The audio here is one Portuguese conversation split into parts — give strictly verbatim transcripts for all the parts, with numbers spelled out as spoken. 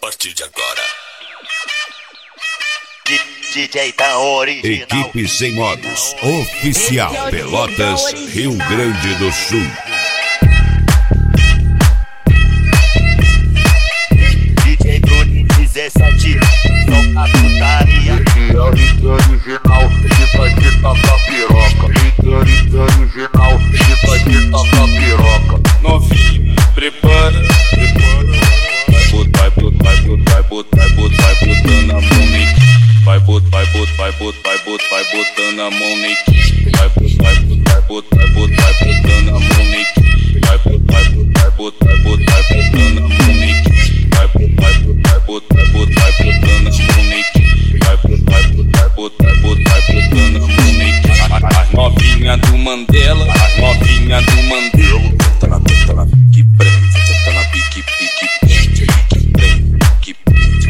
partir de agora. D J tá original. Equipe Sem Modos Oficial, Pelotas, Rio Grande do Sul. D J Bruno dezessete, som a putaria. Esse é o hit original, que vai te tacar piroca. Hit original, que vai te tacar piroca. Novinha, prepara, prepara. Vai botar, vai botar, vai botar, vai botar, vai botar, vai botando a mão nem. Vai botar, vai botar, vai botar, vai botar, vai botando a mão nem. Vai botar, vai botar, vai botar, vai botar, vai botando a mão nem. Vai botar, vai botar, vai botar, vai botar, vai botando a mão nem. Vai botar, vai botar, vai botar, vai botar, vai botando a mão nem. Vai botar, vai botar, vai botar, vai botar, vai botando a mão nem. As novinha do Mandela, as novinha do Mandela. Tá na tá na pique prende, tá na pique pique prende, pique prende, pique prende,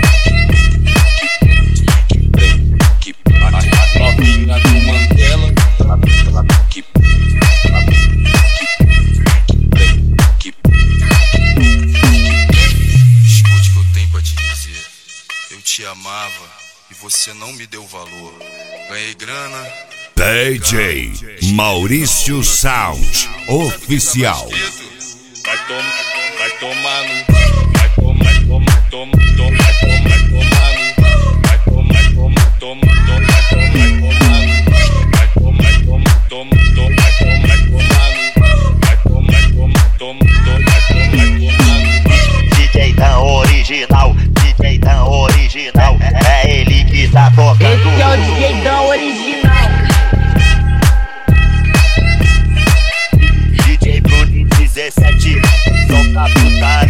pique prende, pique prende. As novinha do Mandela, tá na tá na pique prende, tá na pique prende, pique prende. Escute o que eu tenho pra te dizer. Eu te amava e você não me deu valor. Ganhei grana. D J Maurício Sound Oficial. Vai tomar, vai tomar no, vai tomar, vai tomar, toma, toma, vai tomar, vai tomar no, vai tomar, vai tomar, toma, toma, vai tomar, vai tomar no, vai tomar, vai tomar, toma, toma, vai tomar, vai tomar no, vai tomar, vai tomar, toma, toma, vai tomar, vai tomar no. D J tá original, D J tá original. É ele que tá tocando. Esse é o D J da original. D J Bruno dezessete, som da putaria.